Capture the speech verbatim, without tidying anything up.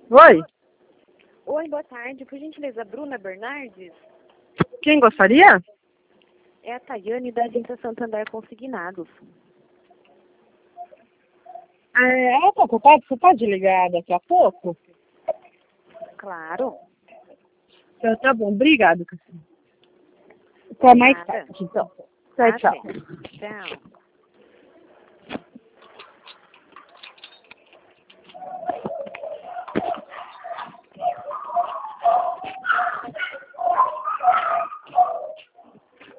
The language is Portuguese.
Oi, Oi, boa tarde. Por gentileza, Bruna Bernardes? quem gostaria? É a Tayane da Agência Santander Consignados. É, ela tá ocupada, você pode ligar daqui a pouco? Claro. Então, tá bom, obrigado, Cassio. Até mais Nada. tarde, então. Tchau, tchau. Até. Tchau.